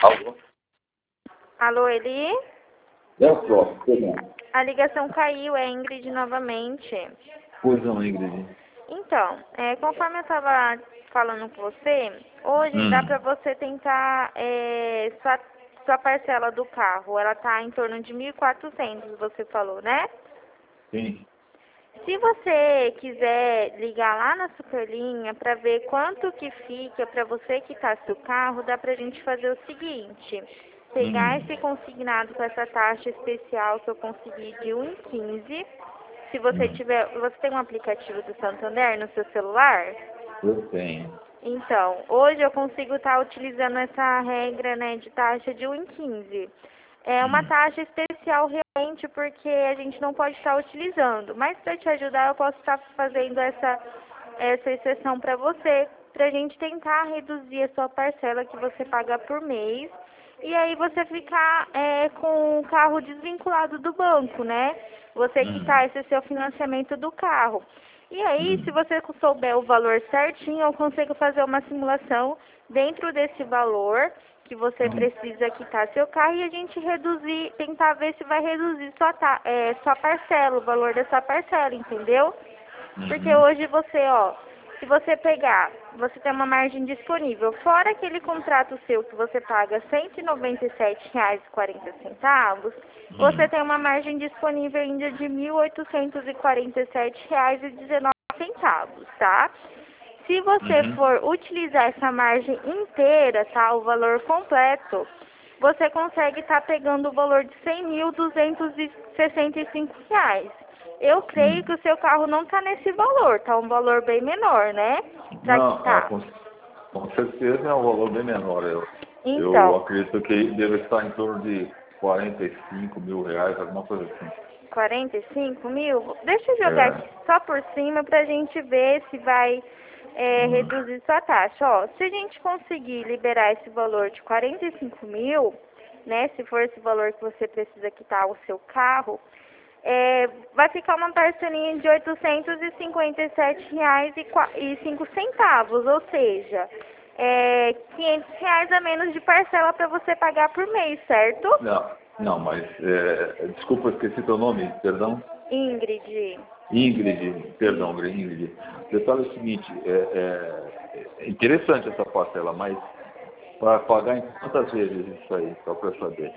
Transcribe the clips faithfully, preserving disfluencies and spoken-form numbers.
Alô? Alô, Eli? É o próprio, perdão. A ligação caiu, é Ingrid novamente. Pois não, Ingrid. Então, é, conforme eu estava falando com você, hoje dá Hum. para você tentar é, sua, sua parcela do carro. Ela está em torno de mil e quatrocentos, você falou, né? Sim. Se você quiser ligar lá na Superlinha para ver quanto que fica para você quitar seu carro, dá para a gente fazer o seguinte: pegar Hum. esse consignado com essa taxa especial que eu consegui de um e quinze. Se você Hum. tiver, você tem um aplicativo do Santander no seu celular? Eu tenho. Então, hoje eu consigo estar utilizando essa regra, né, de taxa de um e quinze. É uma Hum. taxa especial realmente porque a gente não pode estar utilizando. Mas para te ajudar, eu posso estar fazendo essa, essa exceção para você, para a gente tentar reduzir a sua parcela que você paga por mês. E aí você ficar é, com o carro desvinculado do banco, né? Você Hum. quitar esse seu financiamento do carro. E aí, se Hum. você souber o valor certinho, eu consigo fazer uma simulação dentro desse valor que você Hum. precisa quitar seu carro e a gente reduzir, tentar ver se vai reduzir sua, ta- é, sua parcela, o valor da sua parcela, entendeu? Porque Uhum. hoje você, ó, se você pegar, você tem uma margem disponível, fora aquele contrato seu que você paga cento e noventa e sete reais e quarenta centavos, você Hum. tem uma margem disponível ainda de mil oitocentos e quarenta e sete reais e dezenove centavos, tá? Se você Uhum. for utilizar essa margem inteira, tá, o valor completo, você consegue estar pegando o valor de cem mil duzentos e sessenta e cinco reais. Eu creio que Hum. o seu carro não está nesse valor, tá um valor bem menor, né? Para Não, é, quitar. com, com certeza é um valor bem menor. Eu, eu Então, acredito que deve estar em torno de quarenta e cinco mil reais, alguma coisa assim. quarenta e cinco mil? Deixa eu jogar aqui É. só por cima para a gente ver se vai é, Hum. reduzir sua taxa. Ó, se a gente conseguir liberar esse valor de quarenta e cinco mil, né, se for esse valor que você precisa quitar o seu carro, é, vai ficar uma parcelinha de oitocentos e cinquenta e sete reais e cinco centavos, ou seja, é, quinhentos reais a menos de parcela para você pagar por mês, certo? Não, não, mas é, desculpa, esqueci teu nome, perdão. Ingrid. Ingrid, perdão, Isso. Ingrid. O detalhe é o seguinte, é, é, é interessante essa parcela, mas para pagar em quantas vezes isso aí, só para saber?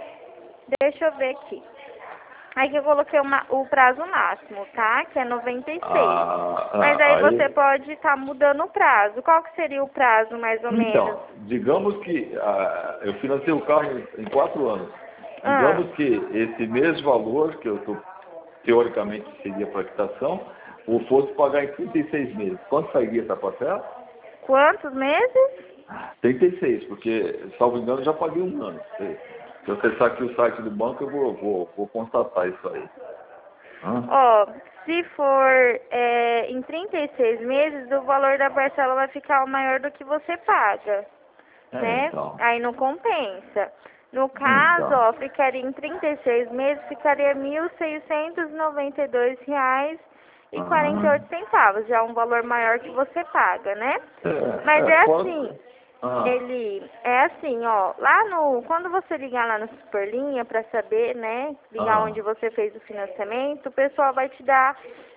Deixa eu ver aqui. Aí que eu coloquei uma, o prazo máximo, tá? Que é noventa e seis. Ah, Mas ah, aí você aí, pode estar mudando o prazo. Qual que seria o prazo, mais ou menos? então, digamos que ah, eu financei o carro em, em quatro anos. Ah, Digamos que esse mesmo valor que eu estou, teoricamente seria para quitação, ou fosse pagar em trinta e seis meses. Quanto sairia essa parcela? quantos meses? trinta e seis, porque, salvo engano, já paguei um ano. Se se eu acessar aqui o site do banco, eu vou, vou, vou constatar isso aí. Hã? Ó, se for é, em trinta e seis meses, o valor da parcela vai ficar maior do que você paga, É, né? então. Aí não compensa. No caso, Então. ó, ficaria em trinta e seis meses, ficaria mil seiscentos e noventa e dois reais e quarenta e Aham. oito centavos, já é um valor maior que você paga, né? É, Mas é, é assim, fora. Ah, ele é assim, ó, lá no, quando você ligar lá no Superlinha para saber, né, ligar onde ah, você fez o financiamento, o pessoal vai te dar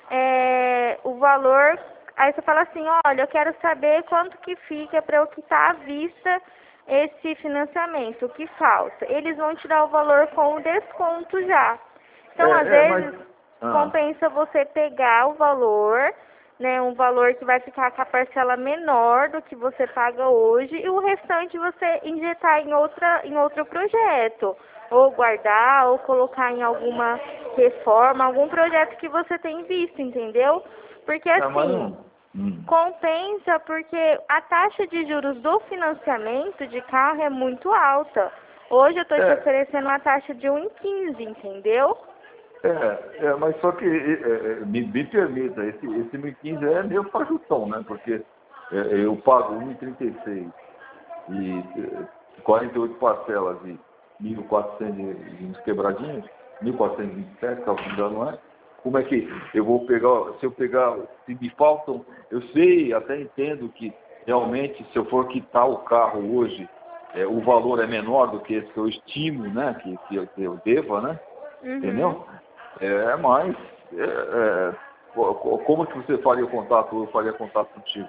é, o valor, aí você fala assim, olha, eu quero saber quanto que fica para eu quitar à vista esse financiamento, o que falta. Eles vão te dar o valor com o desconto já. é, Então, às é, mas. vezes, Ah, compensa você pegar o valor, né, um valor que vai ficar com a parcela menor do que você paga hoje e o restante você injetar em outra em outro projeto, ou guardar, ou colocar em alguma reforma, algum projeto que você tem visto, entendeu? Porque é, mas assim, não. Hum. compensa porque a taxa de juros do financiamento de carro é muito alta. Hoje eu estou te É, oferecendo uma taxa de um e quinze, entendeu? é, é, mas só que, é, é, me, me permita, esse, esse mil e quinze é meio fajutão, né? Porque é, eu pago um e trinta e seis e é, quarenta e oito parcelas de mil e quatrocentos e uns quebradinhos, mil quatrocentos e vinte e sete, se não me engano, não é? Como é que eu vou pegar, se eu pegar, se me faltam, eu sei, até entendo que realmente se eu for quitar o carro hoje, é, o valor é menor do que esse que eu estimo, né? Que, que, eu, que eu deva, né? Uhum. Entendeu? É, mas é, é, como que você faria contato? Eu faria contato contigo?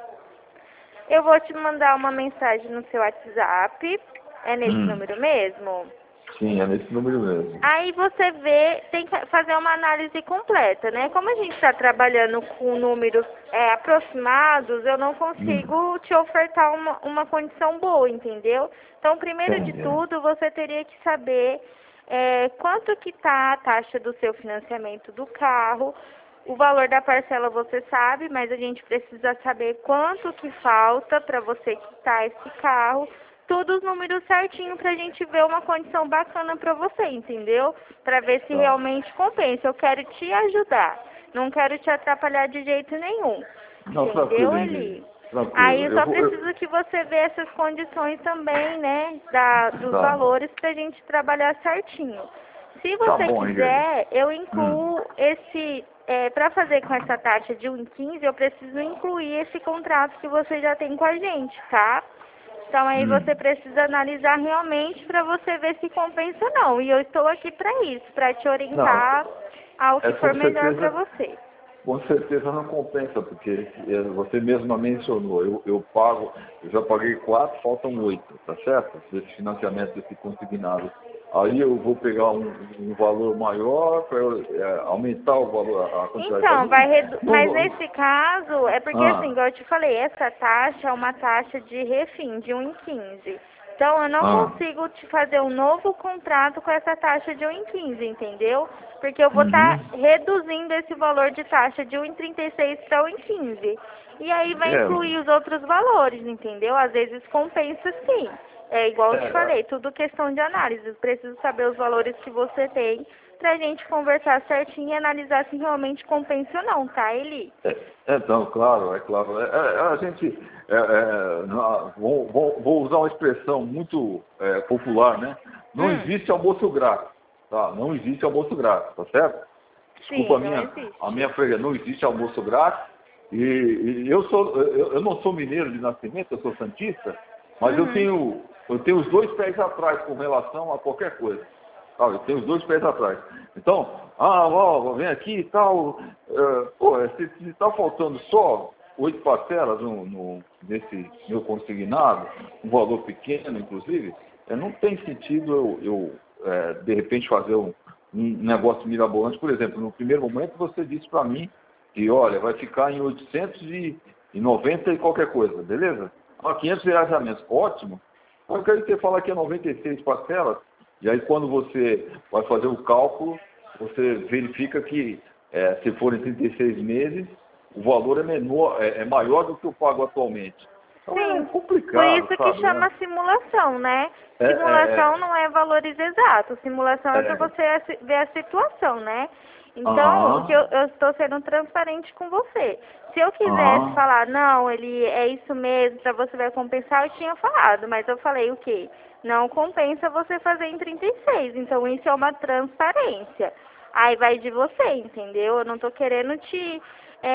Eu vou te mandar uma mensagem no seu WhatsApp. É nesse Hum. número mesmo? Sim, é nesse número mesmo. Aí você vê, tem que fazer uma análise completa, né? Como a gente está trabalhando com números é, aproximados, eu não consigo Hum. te ofertar uma, uma condição boa, entendeu? Então, primeiro de Entendi. tudo, você teria que saber é, quanto que está a taxa do seu financiamento do carro. O valor da parcela você sabe, mas a gente precisa saber quanto que falta para você quitar esse carro. Tudo os números certinho para a gente ver uma condição bacana para você, entendeu? Para ver se Tá. realmente compensa. Eu quero te ajudar, não quero te atrapalhar de jeito nenhum, Não, entendeu, tranquilo, Eli? Ingrid. Tranquilo. Aí eu Eu só vou. Eu... preciso que você veja essas condições também, né, da, dos Tá. valores para a gente trabalhar certinho. Se Tá você bom, Ingrid. quiser, eu Hum. incluo esse, é, para fazer com essa taxa de um vírgula quinze, eu preciso incluir esse contrato que você já tem com a gente, tá? Então aí Hum. você precisa analisar realmente para você ver se compensa ou não. E eu estou aqui para isso, para te Não, orientar ao é que com for melhor para certeza. você. Com certeza não compensa, porque eh, você mesma mencionou, eu, eu pago, eu já paguei quatro, faltam oito, tá certo? Desse financiamento, desse consignado. Aí eu vou pegar um, um valor maior para é, aumentar o valor, a quantidade. Então, vai redu... Não, mas não, nesse caso, é porque assim, ah, igual eu te falei, essa taxa é uma taxa de refim de um vírgula quinze. Então, eu não ah, consigo te fazer um novo contrato com essa taxa de um vírgula quinze, entendeu? Porque eu vou estar uhum, reduzindo esse valor de taxa de um vírgula trinta e seis para um vírgula quinze. E aí vai incluir é, os outros valores, entendeu? Às vezes compensa sim. É igual eu te é, falei, tudo questão de análise. Eu preciso saber os valores que você tem pra gente conversar certinho e analisar se realmente compensa ou não, tá, Eli? é, é, então, claro, é claro. É, é, a gente, é, é, não, vou, vou, vou usar uma expressão muito é, popular, né? Não Hum, existe almoço grátis, tá? Não existe almoço grátis, tá certo? Desculpa a sim, não minha, a existe. minha freguesia, não existe almoço grátis. E, e eu, sou, eu, eu não sou mineiro de nascimento, eu sou santista, mas eu Uhum. tenho, eu tenho os dois pés atrás com relação a qualquer coisa. Sabe? Eu tenho os dois pés atrás. Então, ah, ó, vem aqui e tal. Uh, pô, se está faltando só oito parcelas no, no, nesse meu consignado, um valor pequeno, inclusive, é, não tem sentido eu, eu é, de repente, fazer um, um negócio mirabolante. Por exemplo, no primeiro momento você disse para mim que, olha, vai ficar em oitocentos e noventa e qualquer coisa, beleza? Ah, quinhentos reais a menos. Ótimo. Eu quero que você fale que é noventa e seis parcelas, e aí quando você vai fazer o cálculo, você verifica que é, se forem trinta e seis meses, o valor é, menor, é, é maior do que eu pago atualmente. Então é Sim, por complicado, isso que sabe, chama né? simulação, né? É, Simulação é, não é valores exatos, simulação é, é para é, você assi- ver a situação, né? Então, o que eu, aham, eu estou sendo transparente com você. Se eu quisesse aham, falar, não, ele é isso mesmo, para você vai compensar, eu tinha falado, mas eu falei o quê? Não compensa você fazer em trinta e seis, então isso é uma transparência. Aí vai de você, entendeu? Eu não tô querendo te,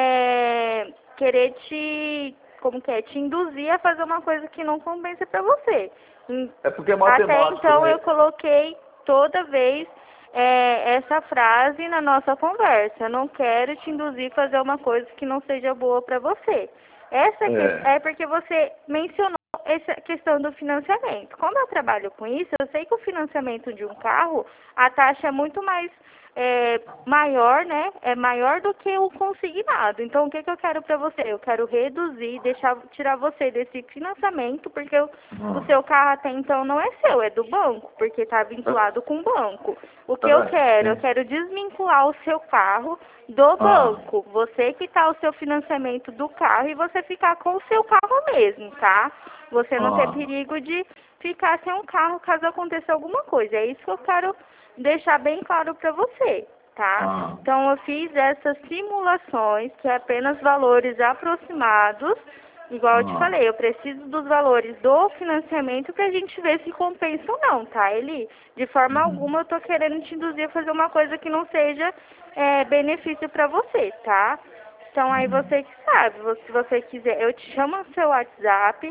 é, querer te, como que é, te induzir a fazer uma coisa que não compensa para você. Em- é porque é Até matemático, então né? eu coloquei toda vez é, essa frase na nossa conversa. Eu não quero te induzir a fazer uma coisa que não seja boa para você. Essa que- É, é porque você mencionou essa questão do financiamento. Como eu trabalho com isso, eu sei que o financiamento de um carro, a taxa é muito mais é, maior, né? É maior do que o consignado. Então, o que, que eu quero para você? Eu quero reduzir, deixar, tirar você desse financiamento, porque o, o hum, seu carro até então não é seu, é do banco, porque está vinculado com o banco. O é, que eu é, quero? Eu sim. quero desvincular o seu carro do Ah, banco. Você quitar o seu financiamento do carro e você ficar com o seu carro mesmo, tá? Você não ter ah, perigo de ficar sem um carro caso aconteça alguma coisa. É isso que eu quero deixar bem claro para você, tá? ah, Então, eu fiz essas simulações, que é apenas valores aproximados. Igual eu te ah, falei, eu preciso dos valores do financiamento para a gente ver se compensa ou não, tá, Eli? De forma uhum, alguma eu tô querendo te induzir a fazer uma coisa que não seja é, benefício para você, tá? Então aí uhum, você que sabe, se você quiser, eu te chamo no seu WhatsApp.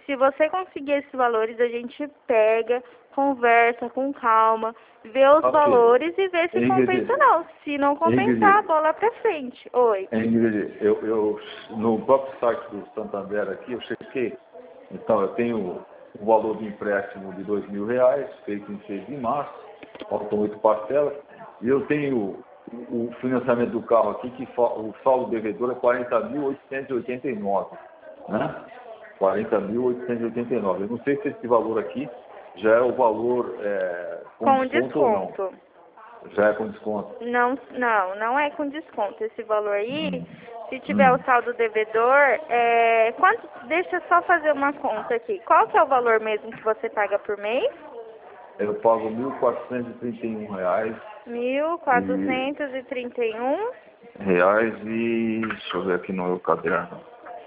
se você conseguir esses valores, a gente pega, conversa com calma, vê os Ok. valores e vê se Ingrid, compensa ou não. Se não compensar, Ingrid, bola pra frente. Oi. Ingrid, eu, eu, no próprio site do Santander aqui, eu chequei. Então, eu tenho o valor de empréstimo de dois mil reais, feito em seis de março, faltam oito parcelas, e eu tenho o, o financiamento do carro aqui, que fa- o saldo devedor é quarenta mil oitocentos e oitenta e nove, né? quarenta mil oitocentos e oitenta e nove. Eu não sei se esse valor aqui já é o valor é, com, Com desconto ou não. desconto. Já é com desconto. Não, não, não é com desconto. Esse valor aí, Hum. se tiver Hum. o saldo devedor, é, quanto, deixa eu só fazer uma conta aqui. Qual que é o valor mesmo que você paga por mês? Eu pago mil quatrocentos e trinta e um reais. Mil E, quatrocentos e trinta e um. reais e... Deixa eu ver aqui no meu caderno.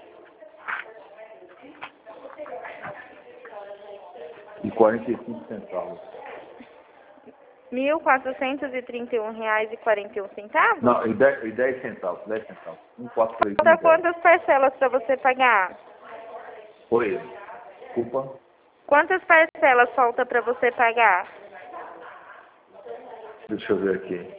E quarenta e cinco centavos. Mil quatrocentos e trinta e um reais e quarenta e um centavos? Não, e dez, e dez centavos. dez centavos. um, quatro, três, um, Falta dez. quantas parcelas para você pagar? Oi. Desculpa. Quantas parcelas falta para você pagar? Deixa eu ver aqui.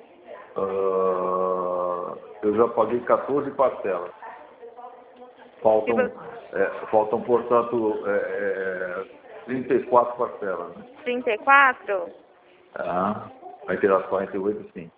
Ah, eu já paguei quatorze parcelas. Se Faltam, você... é, faltam portanto, é, é, trinta e quatro parcelas. Né? trinta e quatro? Ah, vai ter as quarenta e oito, sim.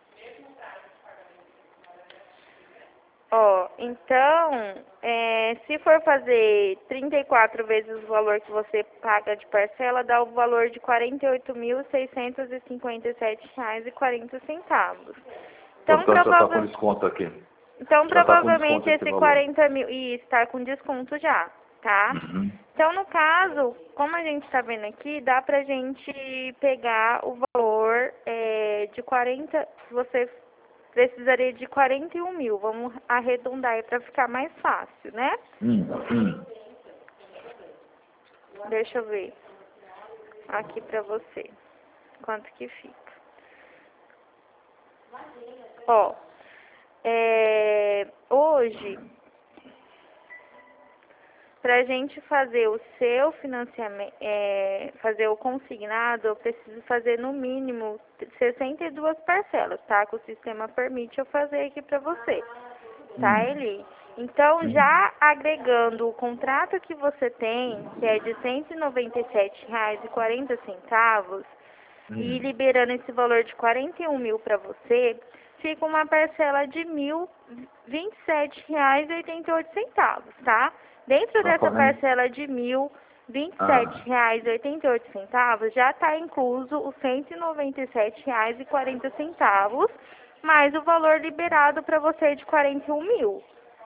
Ó, então, é, se for fazer trinta e quatro vezes o valor que você paga de parcela, dá o valor de quarenta e oito mil seiscentos e cinquenta e sete reais e quarenta centavos. Então, Portanto, já está com prova... desconto aqui. então Já está com provavelmente desconto esse esse valor. quarenta mil... Isso, está com desconto já, tá? Uhum. Então, no caso, como a gente está vendo aqui, dá pra gente pegar o valor é, de quarenta... Você precisaria de quarenta e um mil. Vamos arredondar aí para ficar mais fácil, né? Hum, hum. Deixa eu ver aqui para você. Quanto que fica. Ó, é, hoje, pra gente fazer o seu financiamento, é, fazer o consignado, eu preciso fazer no mínimo sessenta e duas parcelas, tá? Que o sistema permite eu fazer aqui pra você, tá, Hum. Eli? Então, Hum. já agregando o contrato que você tem, que é de cento e noventa e sete reais e quarenta centavos, Hum. e liberando esse valor de quarenta e um mil para você, fica uma parcela de mil e vinte e sete reais e oitenta e oito centavos, tá? Dentro Tá dessa correndo? parcela de mil e vinte e Ah. sete reais e oitenta e oito centavos, já está incluso os cento e noventa e sete reais e quarenta centavos, mais o valor liberado para você de quarenta e um mil,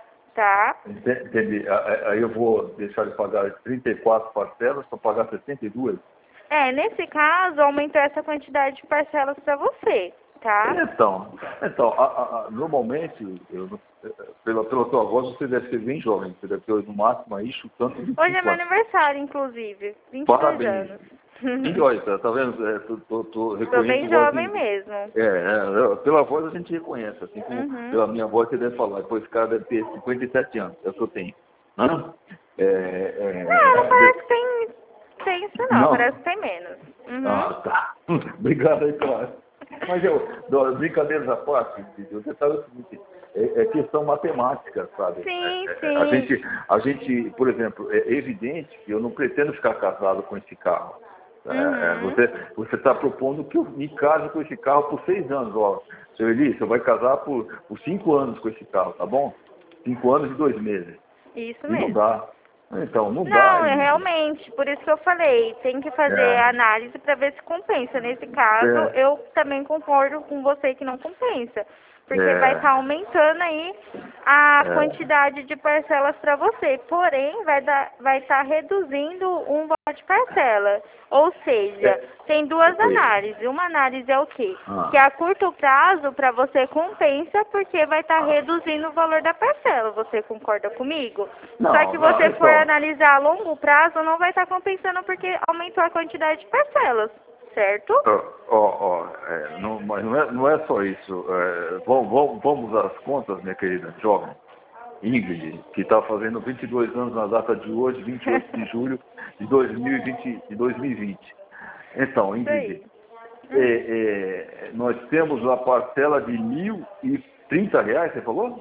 tá? Entendi. Aí eu vou deixar de pagar trinta e quatro parcelas para pagar sessenta e duas? É, nesse caso, aumentou essa quantidade de parcelas para você, tá? Então, então a, a, a, normalmente, eu, não- pela, pela tua voz, você deve ser bem jovem. Você deve ter no máximo aí chutando vinte e Hoje é cinco meu anos. aniversário, inclusive, vinte e dois Parabéns. anos. E olha, tá, tá vendo? É, tô, tô, tô, Sou reconheço bem voz jovem de... mesmo. É, é, pela voz a gente reconhece, assim como Uhum. pela minha voz você deve falar. Depois esse cara deve ter cinquenta e sete anos, é o que eu tenho. Hã? É, é, Não, não é, parece que tem, tem isso não, não? parece que tem menos. Uhum. Ah, tá. Obrigado aí, claro. Mas eu, do- brincadeiras à parte, você sabe o seguinte, é, é questão matemática, sabe? Sim, É, é, a, sim. gente, a gente, por exemplo, é evidente que eu não pretendo ficar casado com esse carro. É, é, Uhum. você você está propondo que eu me case com esse carro por seis anos. Ó, seu Eli, você vai casar por, por cinco anos com esse carro, tá bom? Cinco anos e dois meses. Isso E não mesmo. dá. Então, não dá. Não, é E, realmente, por isso que eu falei, tem que fazer é, análise para ver se compensa. Nesse caso, é, eu também concordo com você que não compensa, porque vai é, estar aumentando aí a é. quantidade de parcelas para você, porém vai dar, vai estar reduzindo um valor de parcela. Ou seja, É, tem duas oi. análises. Uma análise é o quê? Ah. Que a curto prazo para você compensa porque vai estar Ah. reduzindo o valor da parcela. Você concorda comigo? Não, Só que não, você for então, analisar a longo prazo, não vai estar compensando porque aumentou a quantidade de parcelas, certo? ó, ó, ó, é, não, mas não é, não é só isso. É, vamos, vamos, vamos às contas, minha querida jovem. Ingrid, que está fazendo vinte e dois anos na data de hoje, vinte e oito de julho de dois mil e vinte. De dois mil e vinte. Então, Ingrid, é, é, nós temos a parcela de mil e trinta reais, você falou?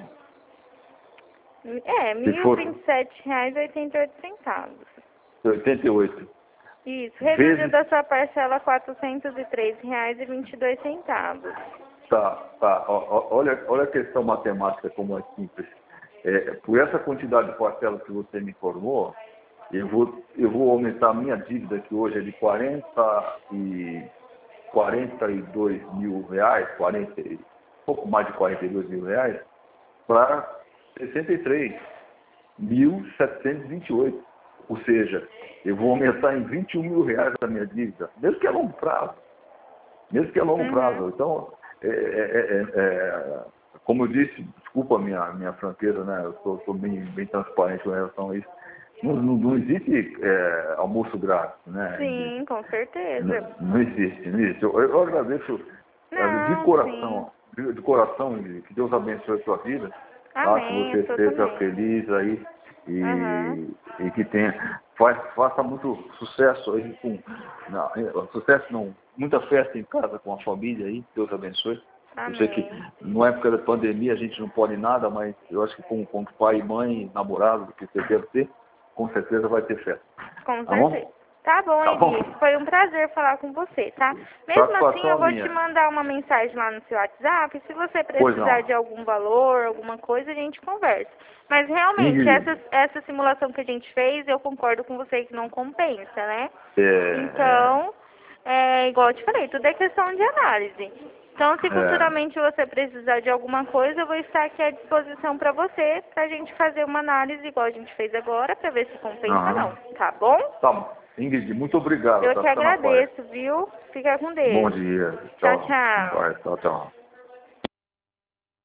É, mil e vinte e sete reais e oitenta e oito centavos. oitenta e oito. Isso, reduziu da sua parcela quatrocentos e três reais e vinte e dois centavos. Tá, tá. Ó, olha, olha a questão matemática como é simples. É, por essa quantidade de parcelas que você me informou, eu vou, eu vou aumentar a minha dívida, que hoje é de quarenta e, quarenta e dois mil reais, quarenta, pouco mais de quarenta e dois mil reais, para sessenta e três mil setecentos e vinte e oito. Ou seja, eu vou aumentar em vinte e um mil reais a minha dívida, mesmo que a longo prazo. Mesmo que a longo Uhum. prazo. Então, é, é, é, é, como eu disse, desculpa a minha, minha franqueza, né? Eu sou, sou bem, bem transparente com relação a isso. Não, não, não existe é, almoço grátis, né? Sim, com certeza. Não, não existe, não existe. Eu, eu agradeço é, de Não, coração, sim. de, de coração, que Deus abençoe a sua vida. Tá? Que Amém, você eu sou seja também. feliz aí e, Aham. e que tenha, faz, faça muito sucesso aí com. Não, sucesso não, muita festa em casa com a família aí, Deus abençoe. Eu sei que Amém. na época da pandemia a gente não pode nada, mas eu acho que com, com pai, mãe, namorado, que você deve ter, com certeza vai ter festa. Com Tá certeza. bom? Tá bom, Tá bom? Henrique. Foi um prazer falar com você, tá? Mesmo assim, eu Satisfação vou minha. te mandar uma mensagem lá no seu WhatsApp. Se você Pois precisar não. de algum valor, alguma coisa, a gente conversa. Mas realmente, Ingrid, essa, essa simulação que a gente fez, eu concordo com você que não compensa, né? é, é, Então, é igual eu te falei, tudo é questão de análise. Então, se é, futuramente você precisar de alguma coisa, eu vou estar aqui à disposição para você, para a gente fazer uma análise igual a gente fez agora, para ver se compensa ou aham. não, tá bom? Tá bom. Ingrid, muito obrigado, Eu tá que ficando na paz. agradeço, viu? Fica com Bom Deus. dia. Tchau, Tchau. tchau. Vai, tchau, tchau.